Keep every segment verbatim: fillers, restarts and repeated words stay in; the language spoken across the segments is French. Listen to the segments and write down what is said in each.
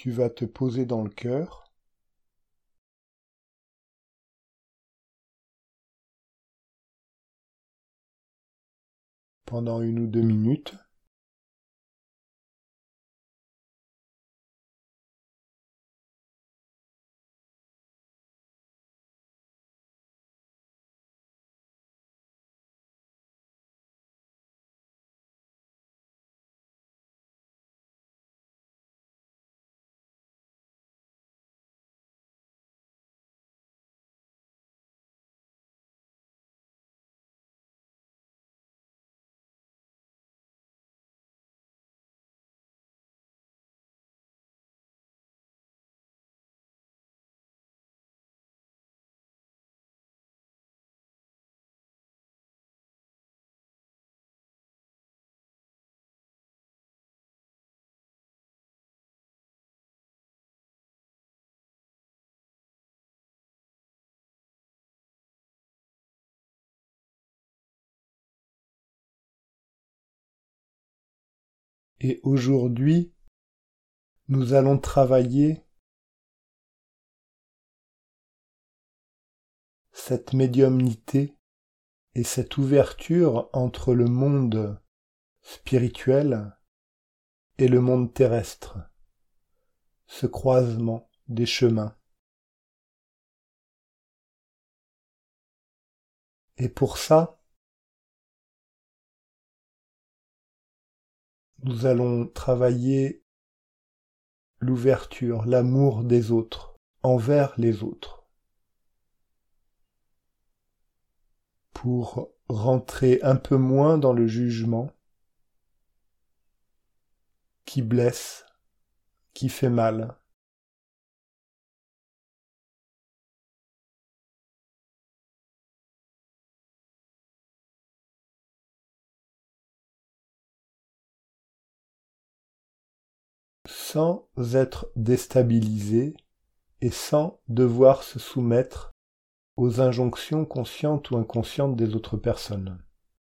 tu vas te poser dans le cœur. Pendant une ou deux minutes. Et aujourd'hui, nous allons travailler cette médiumnité et cette ouverture entre le monde spirituel et le monde terrestre, ce croisement des chemins. Et pour ça, nous allons travailler l'ouverture, l'amour des autres, envers les autres, pour rentrer un peu moins dans le jugement qui blesse, qui fait mal. Sans être déstabilisé et sans devoir se soumettre aux injonctions conscientes ou inconscientes des autres personnes.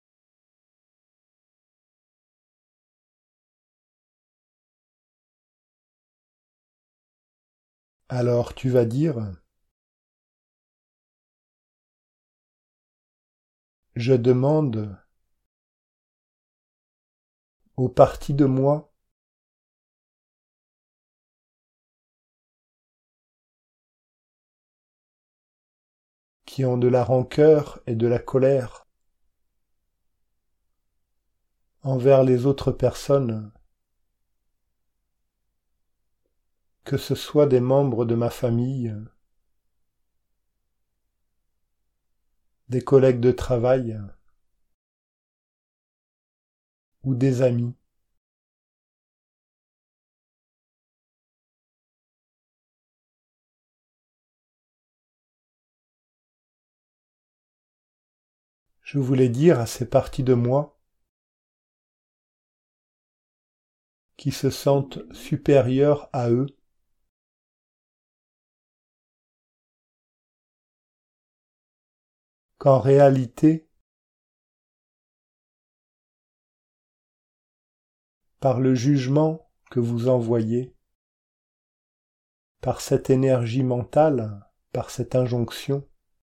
Alors tu vas dire, je demande aux parties de moi qui ont de la rancœur et de la colère envers les autres personnes, que ce soit des membres de ma famille, des collègues de travail ou des amis. Je voulais dire à ces parties de moi qui se sentent supérieures à eux qu'en réalité, par le jugement que vous envoyez, par cette énergie mentale, par cette injonction,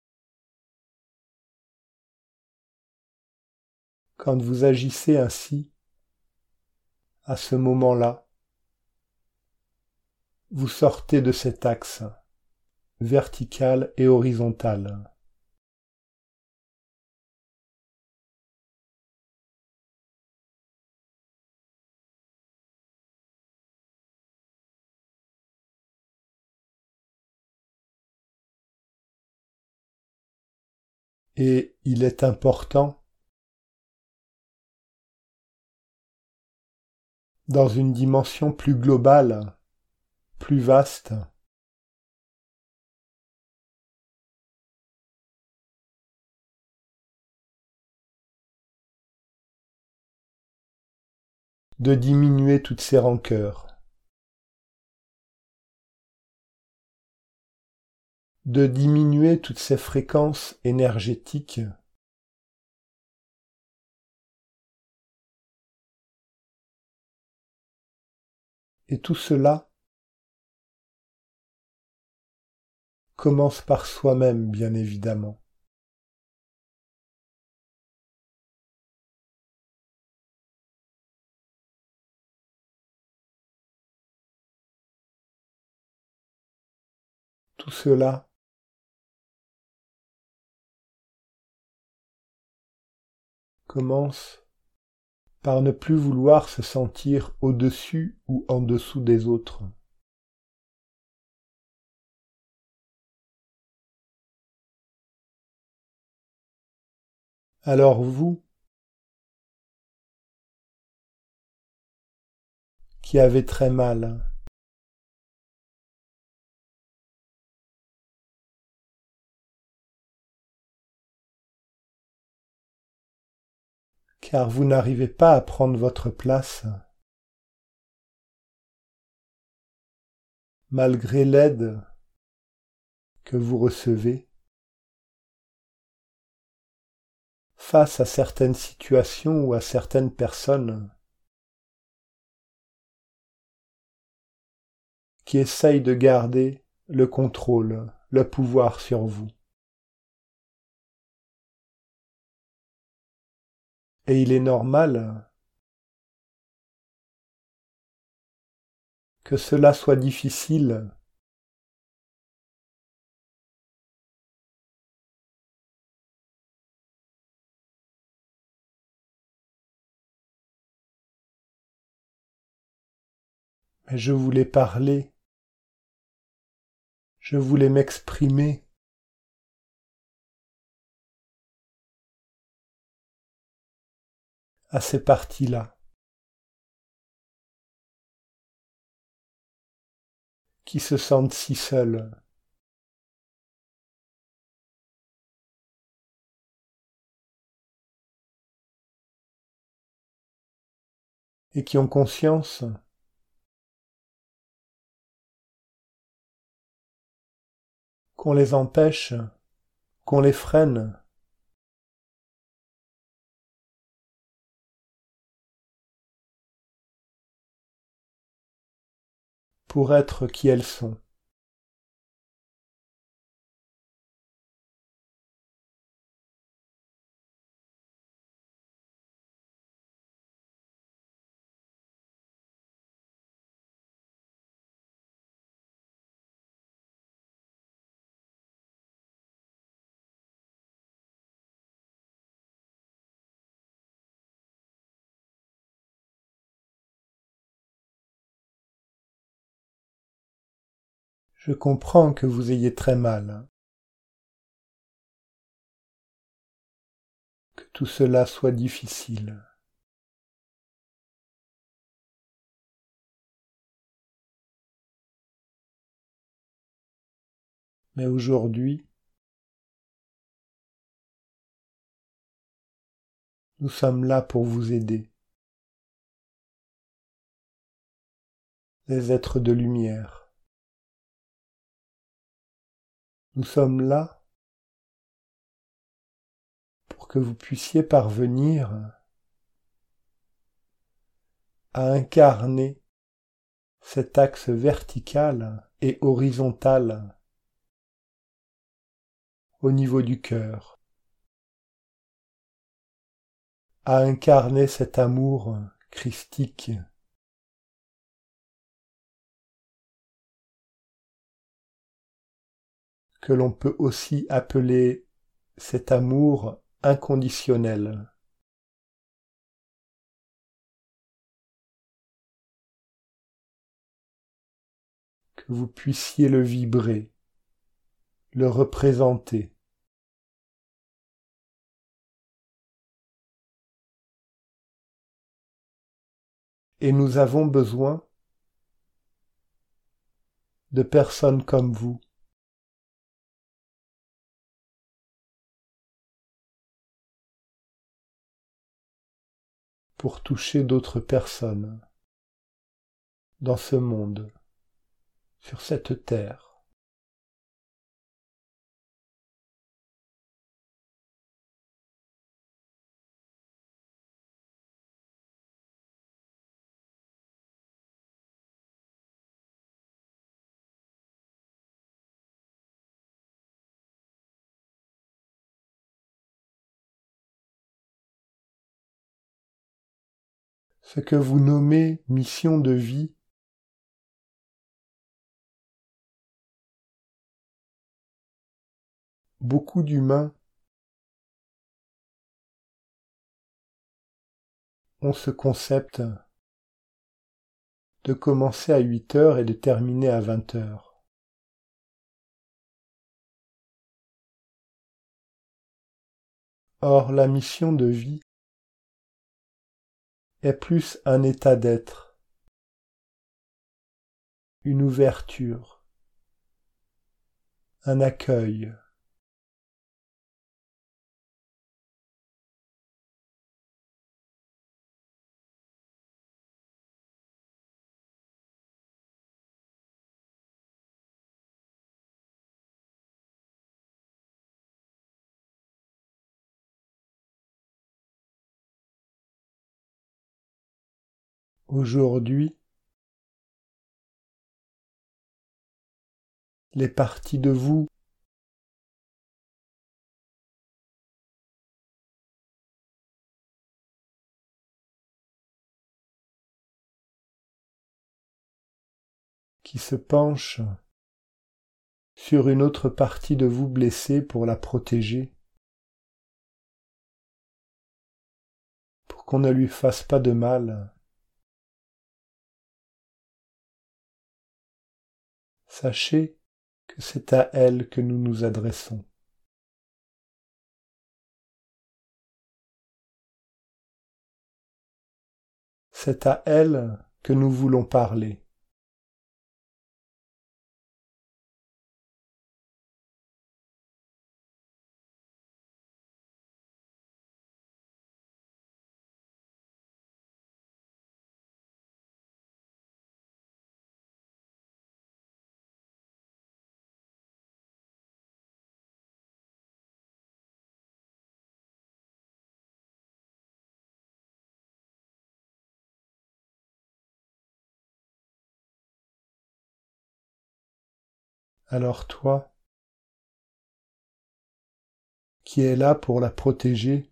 quand vous agissez ainsi, à ce moment-là, vous sortez de cet axe vertical et horizontal. Et il est important, dans une dimension plus globale, plus vaste, de diminuer toutes ces rancœurs, de diminuer toutes ces fréquences énergétiques et tout cela commence par soi-même, bien évidemment. Tout cela commence par ne plus vouloir se sentir au-dessus ou en dessous des autres. Alors vous, qui avez très mal, car vous n'arrivez pas à prendre votre place, malgré l'aide que vous recevez, face à certaines situations ou à certaines personnes qui essayent de garder le contrôle, le pouvoir sur vous. Et il est normal que cela soit difficile mais je voulais parler, je voulais m'exprimer. À ces parties-là, qui se sentent si seules. Et qui ont conscience qu'on les empêche, qu'on les freine, pour être qui elles sont. Je comprends que vous ayez très mal, que tout cela soit difficile. Mais aujourd'hui, nous sommes là pour vous aider, les êtres de lumière. Nous sommes là pour que vous puissiez parvenir à incarner cet axe vertical et horizontal au niveau du cœur, à incarner cet amour christique que l'on peut aussi appeler cet amour inconditionnel. Que vous puissiez le vibrer, le représenter. Et nous avons besoin de personnes comme vous, pour toucher d'autres personnes dans ce monde, sur cette terre. Ce que vous nommez mission de vie beaucoup d'humains ont ce concept de commencer à huit heures et de terminer à vingt heures. Or, la mission de vie est plus un état d'être, une ouverture, un accueil. Aujourd'hui, les parties de vous qui se penchent sur une autre partie de vous blessée pour la protéger, pour qu'on ne lui fasse pas de mal. Sachez que c'est à elle que nous nous adressons. C'est à elle que nous voulons parler. Alors toi, qui es là pour la protéger,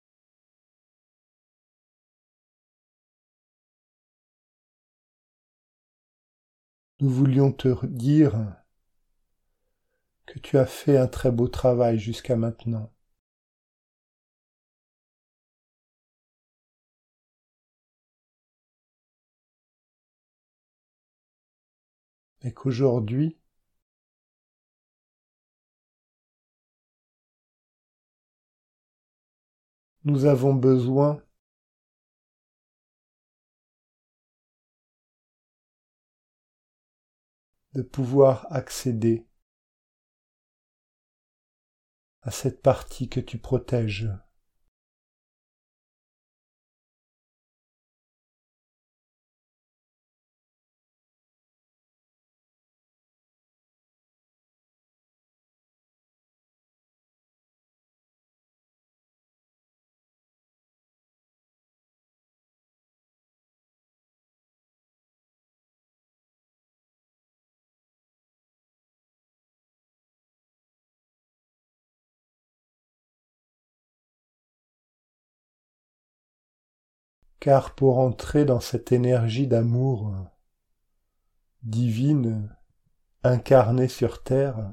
nous voulions te dire que tu as fait un très beau travail jusqu'à maintenant. Et qu'aujourd'hui, nous avons besoin de pouvoir accéder à cette partie que tu protèges. Car pour entrer dans cette énergie d'amour divine incarnée sur terre,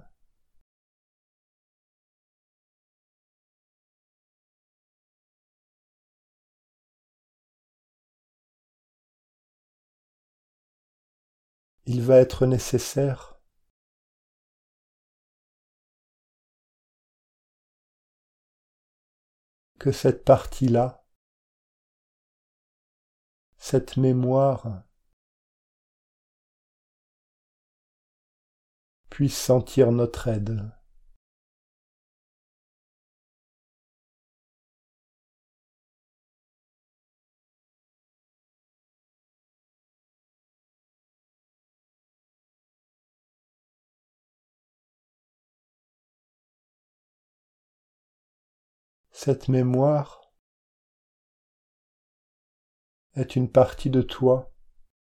il va être nécessaire que cette partie-là, cette mémoire, puisse sentir notre aide. Cette mémoire est une partie de toi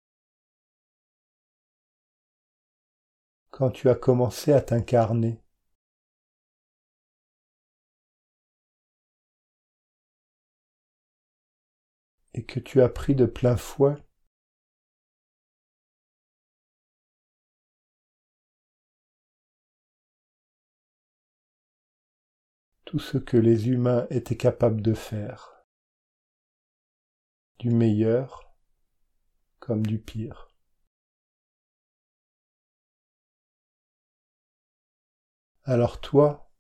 quand tu as commencé à t'incarner. et que tu as pris de plein fouet, tout ce que les humains étaient capables de faire, du meilleur comme du pire. Alors toi,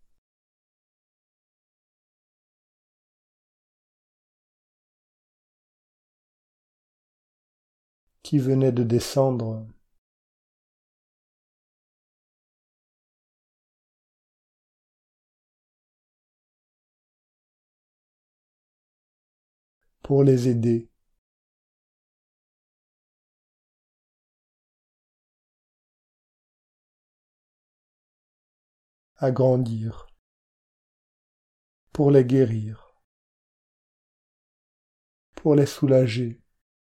qui venais de descendre, pour les aider, à grandir, pour les guérir, pour les soulager,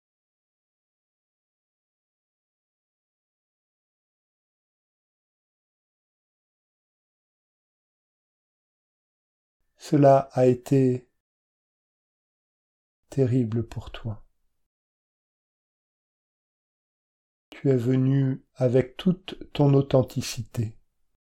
cela a été terrible pour toi. Tu es venu avec toute ton authenticité.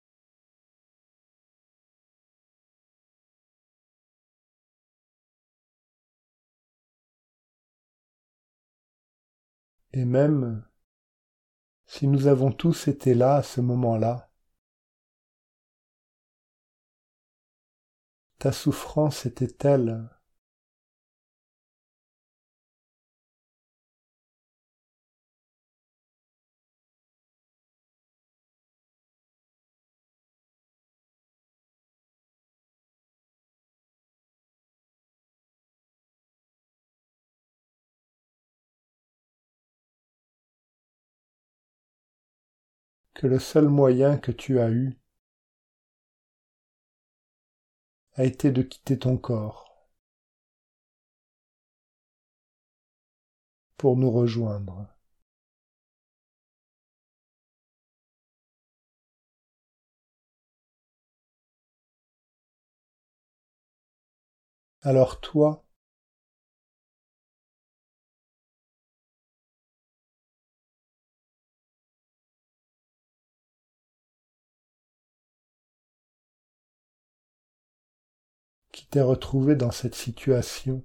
Et même si nous avons tous été là à ce moment-là, ta souffrance était telle que le seul moyen que tu as eu a été de quitter ton corps pour nous rejoindre. Alors toi, qui t'es retrouvé dans cette situation,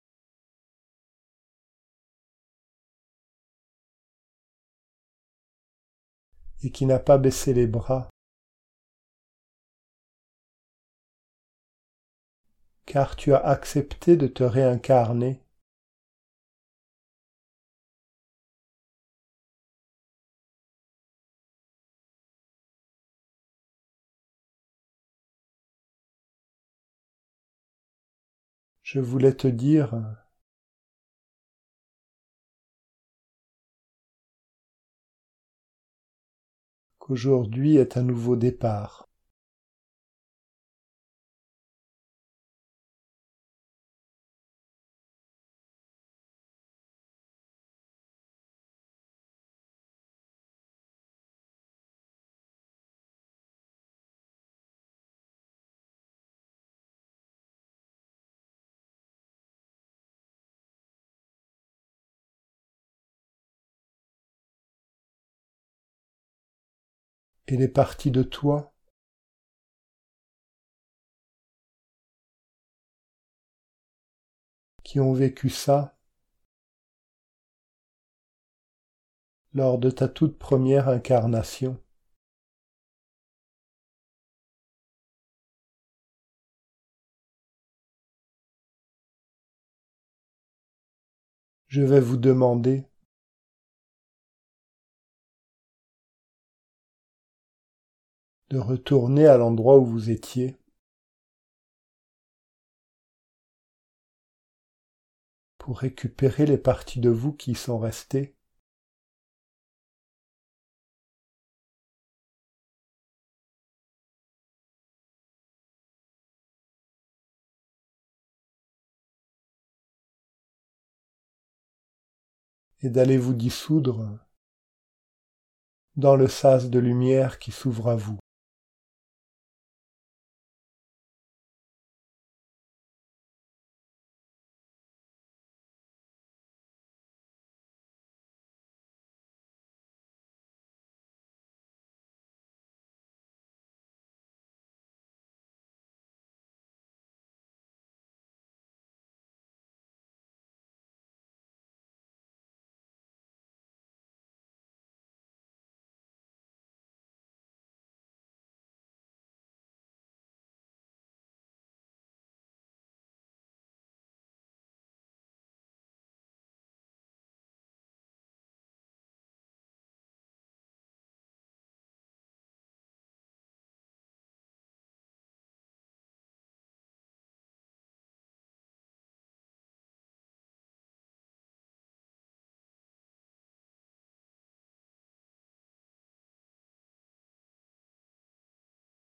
et qui n'a pas baissé les bras, car tu as accepté de te réincarner je voulais te dire qu'aujourd'hui est un nouveau départ. Et les parties de toi qui ont vécu ça lors de ta toute première incarnation. Je vais vous demander de retourner à l'endroit où vous étiez pour récupérer les parties de vous qui y sont restées. Et d'aller vous dissoudre dans le sas de lumière qui s'ouvre à vous.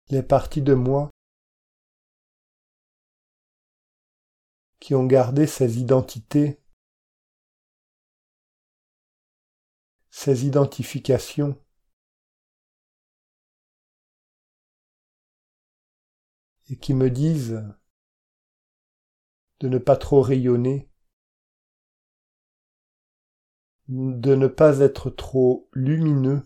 les parties de moi qui ont gardé ces identités, ces identifications, et qui me disent de ne pas trop rayonner, de ne pas être trop lumineux,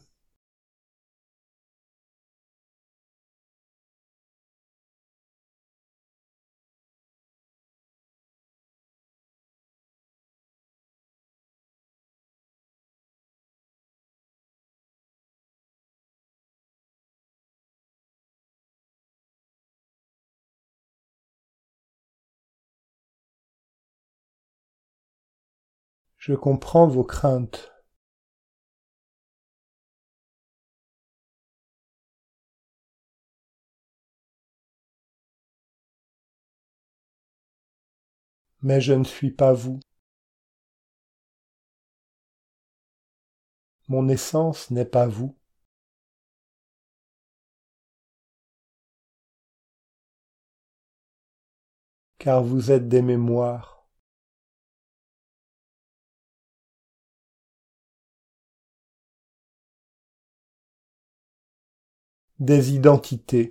je comprends vos craintes. Mais je ne suis pas vous. Mon essence n'est pas vous. Car vous êtes des mémoires. Des identités.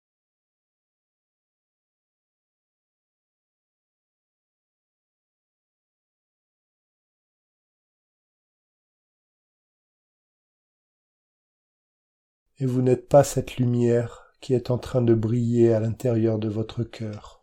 Et vous n'êtes pas cette lumière qui est en train de briller à l'intérieur de votre cœur.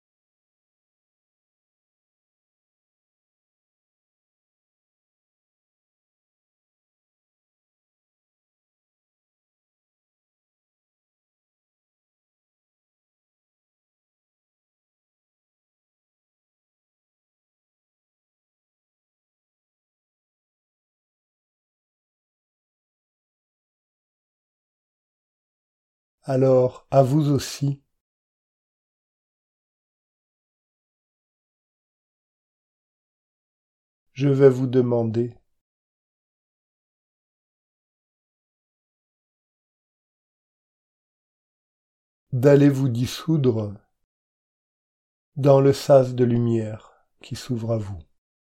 Alors, à vous aussi, je vais vous demander d'aller vous dissoudre dans le sas de lumière qui s'ouvre à vous.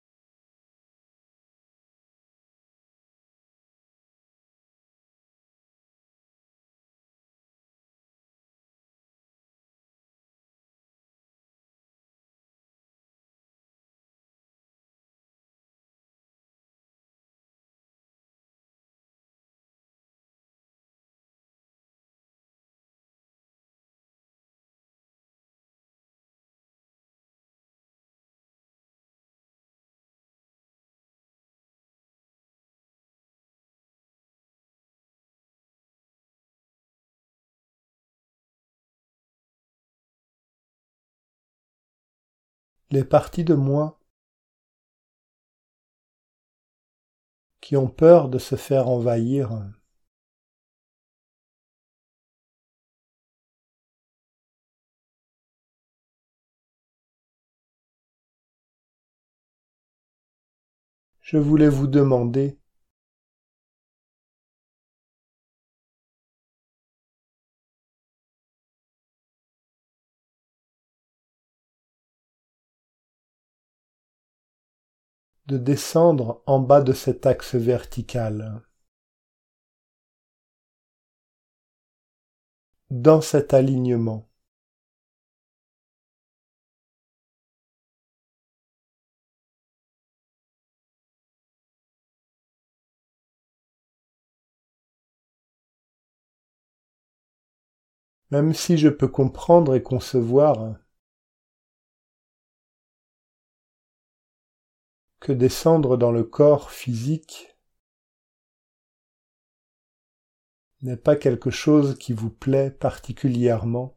Les parties de moi qui ont peur de se faire envahir, je voulais vous demander de descendre en bas de cet axe vertical, dans cet alignement. Même si je peux comprendre et concevoir que descendre dans le corps physique n'est pas quelque chose qui vous plaît particulièrement,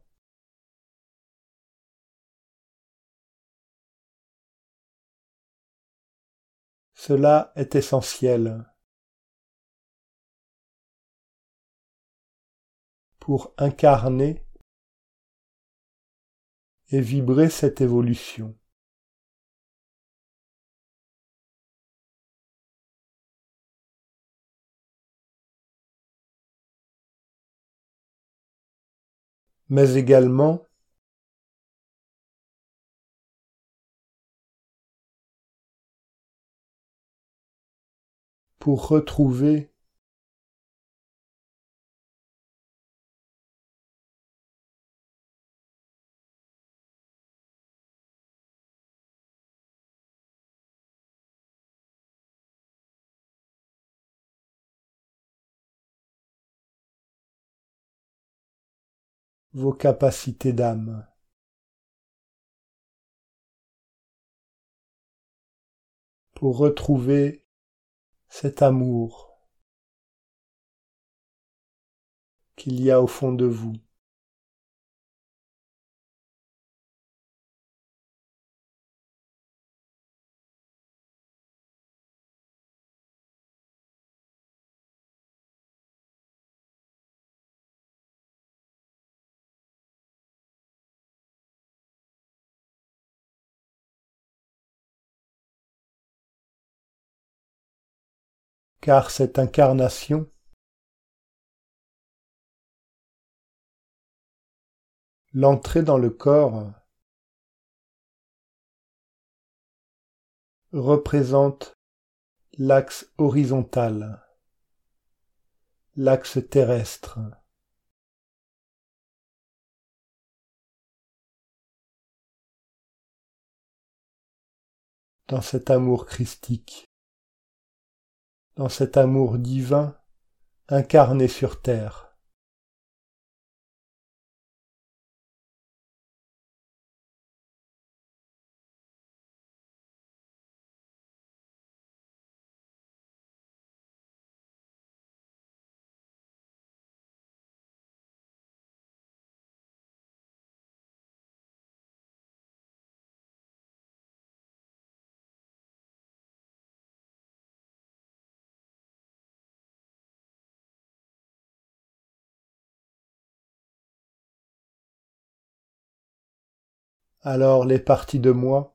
cela est essentiel pour incarner et vibrer cette évolution. mais également pour retrouver vos capacités d'âme. Pour retrouver cet amour qu'il y a au fond de vous. Car cette incarnation l'entrée dans le corps représente l'axe horizontal, l'axe terrestre. Dans cet amour christique, dans cet amour divin incarné sur terre. Alors les parties de moi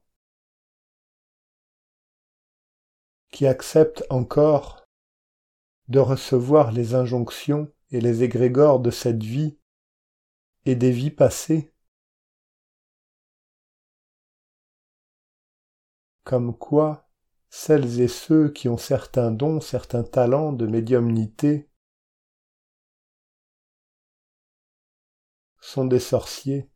qui acceptent encore de recevoir les injonctions et les égrégores de cette vie et des vies passées, comme quoi celles et ceux qui ont certains dons, certains talents de médiumnité sont des sorciers.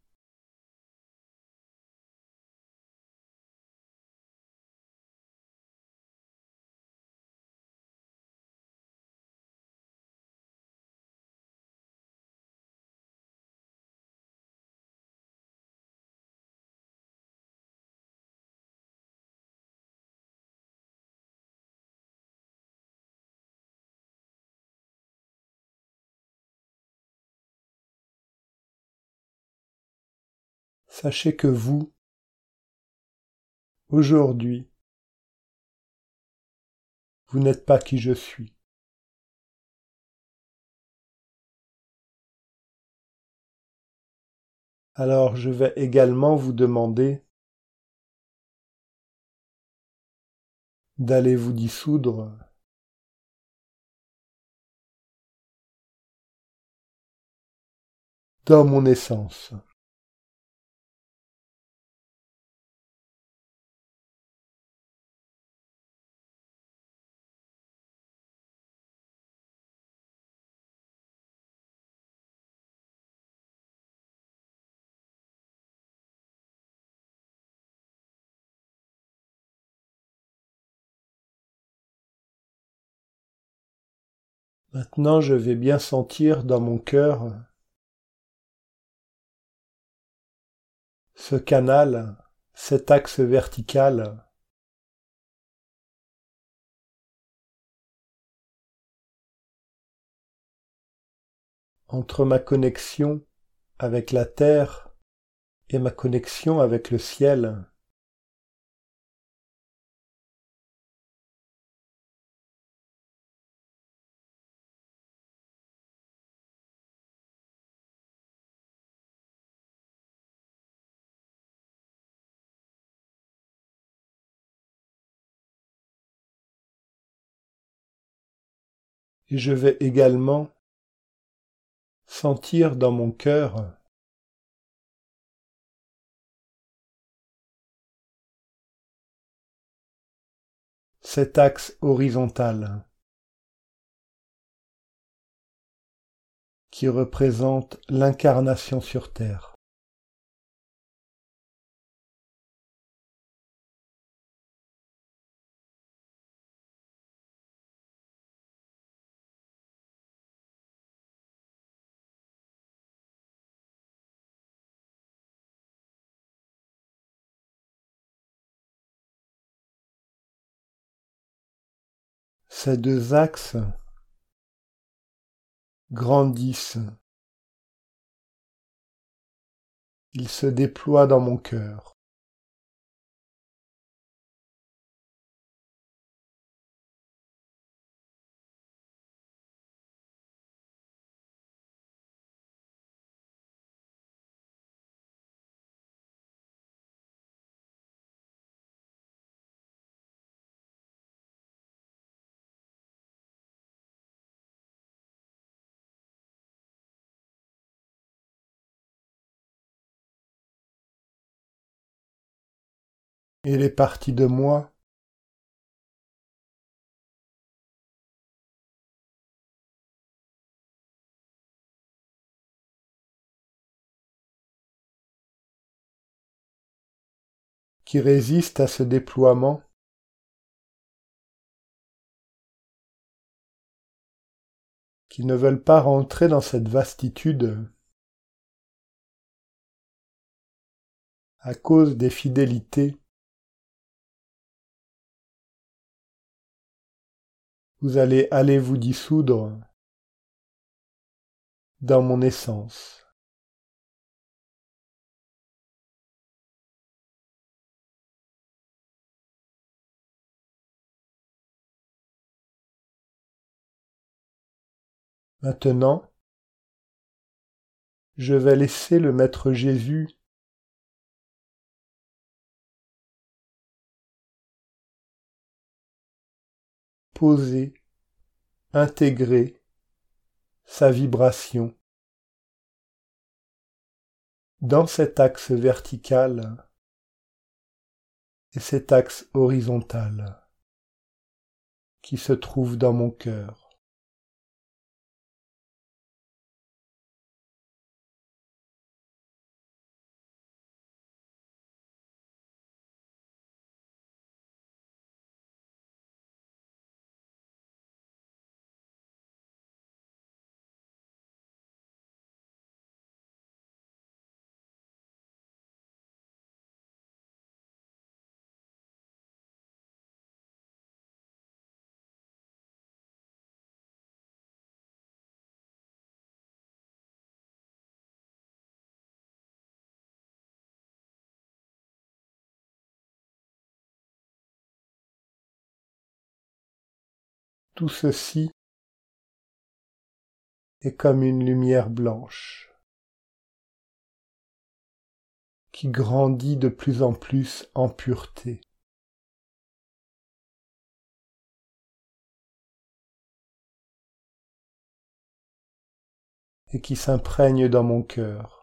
Sachez que vous, aujourd'hui, vous n'êtes pas qui je suis. Alors je vais également vous demander d'aller vous dissoudre dans mon essence. Maintenant, je vais bien sentir dans mon cœur ce canal, cet axe vertical entre ma connexion avec la terre et ma connexion avec le ciel. Et je vais également sentir dans mon cœur cet axe horizontal qui représente l'incarnation sur Terre. Ces deux axes grandissent. Ils se déploient dans mon cœur. Et les parties de moi qui résistent à ce déploiement qui ne veulent pas rentrer dans cette vastitude à cause des fidélités. Vous allez aller vous dissoudre dans mon essence. Maintenant, je vais laisser le Maître Jésus poser, intégrer sa vibration dans cet axe vertical et cet axe horizontal qui se trouve dans mon cœur. Tout ceci est comme une lumière blanche qui grandit de plus en plus en pureté. Et qui s'imprègne dans mon cœur.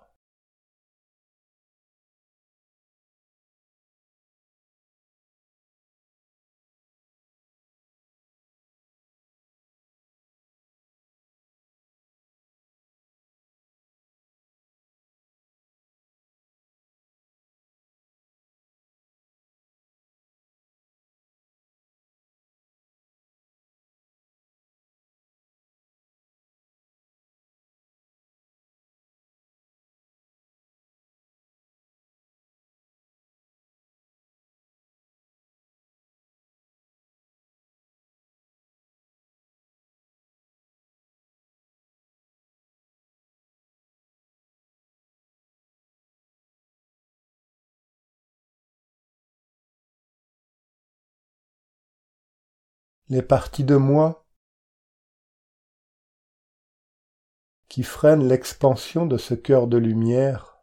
Les parties de moi qui freinent l'expansion de ce cœur de lumière,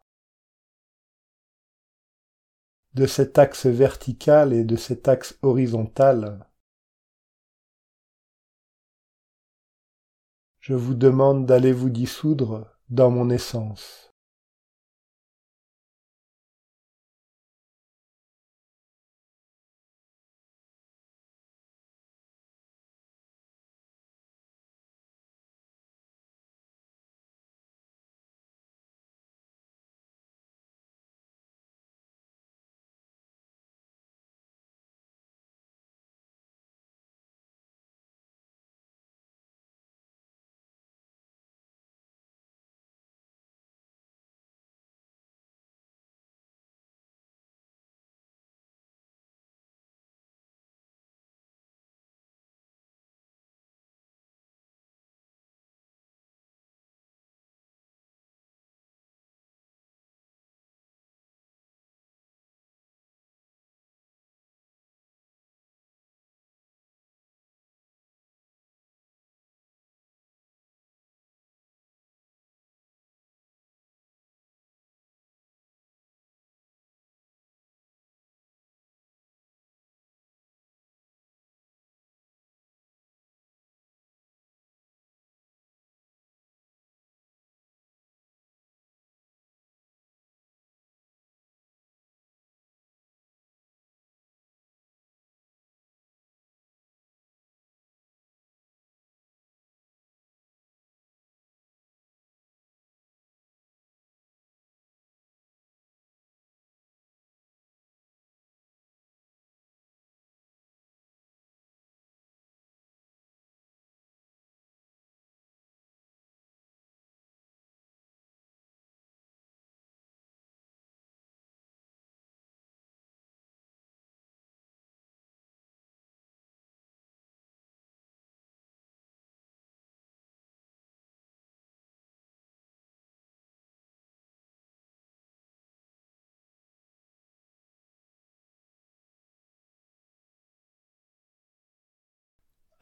de cet axe vertical et de cet axe horizontal. Je vous demande d'aller vous dissoudre dans mon essence.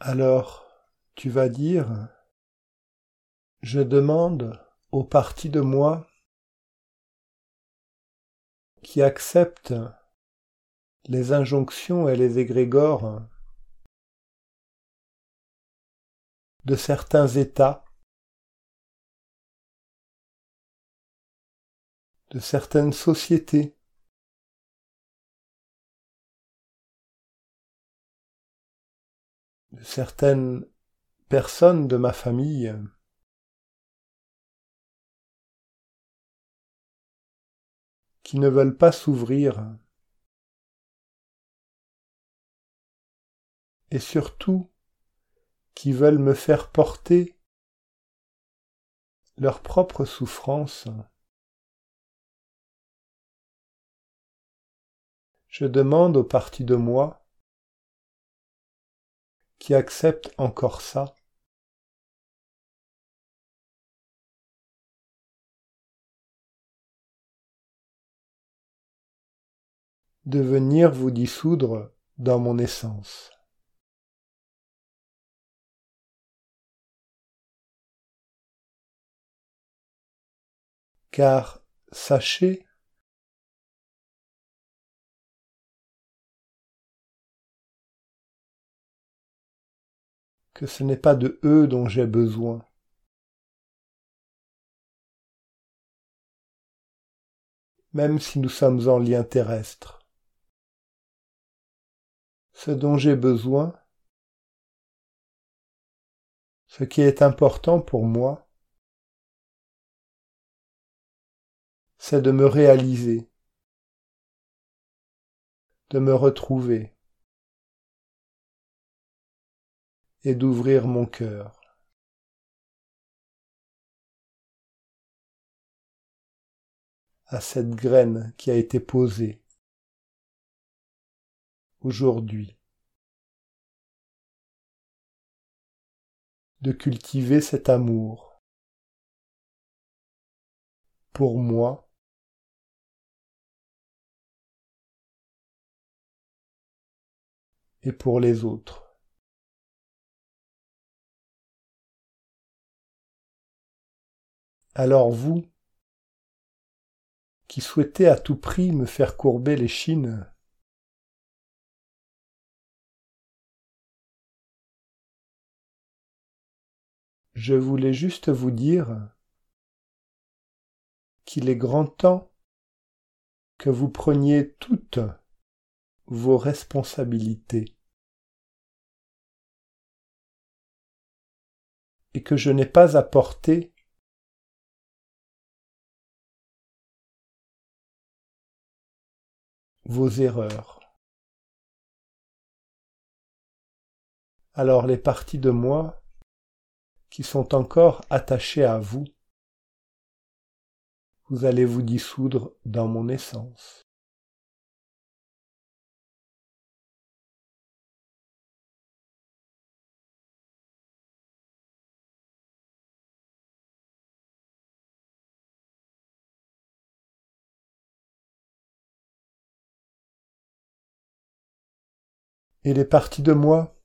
Alors, tu vas dire, je demande aux parties de moi qui acceptent les injonctions et les égrégores de certains états, de certaines sociétés, de certaines personnes de ma famille, qui ne veulent pas s'ouvrir, et surtout qui veulent me faire porter leur propre souffrance. Je demande aux parties de moi qui acceptent encore ça, de venir vous dissoudre dans mon essence. Car sachez que ce n'est pas de eux dont j'ai besoin. Même si nous sommes en lien terrestre. Ce dont j'ai besoin, ce qui est important pour moi, c'est de me réaliser, de me retrouver et d'ouvrir mon cœur. À cette graine qui a été posée aujourd'hui, de cultiver cet amour pour moi et pour les autres. Alors vous, qui souhaitez à tout prix me faire courber l'échine, je voulais juste vous dire qu'il est grand temps que vous preniez toutes vos responsabilités et que je n'ai pas à porter vos erreurs. Alors les parties de moi qui sont encore attachées à vous, vous allez vous dissoudre dans mon essence. Et les parties de moi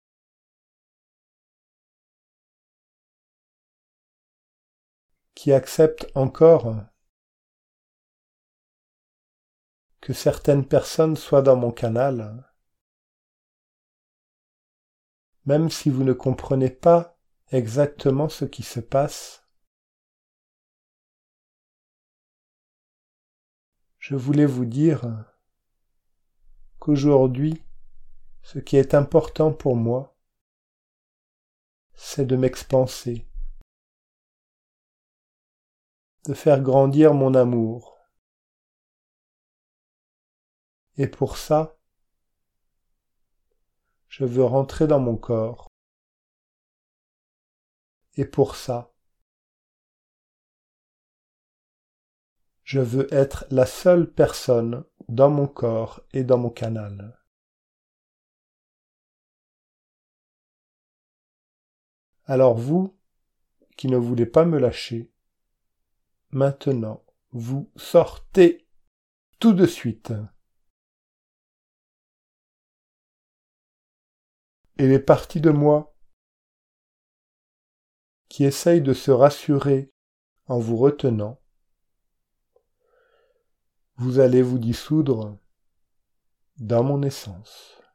qui acceptent encore que certaines personnes soient dans mon canal, même si vous ne comprenez pas exactement ce qui se passe, je voulais vous dire qu'aujourd'hui, ce qui est important pour moi, c'est de m'expanser, de faire grandir mon amour. Et pour ça, je veux rentrer dans mon corps. Et pour ça, je veux être la seule personne dans mon corps et dans mon canal. Alors vous, qui ne voulez pas me lâcher, maintenant, vous sortez tout de suite. et les parties de moi qui essayent de se rassurer en vous retenant, vous allez vous dissoudre dans mon essence.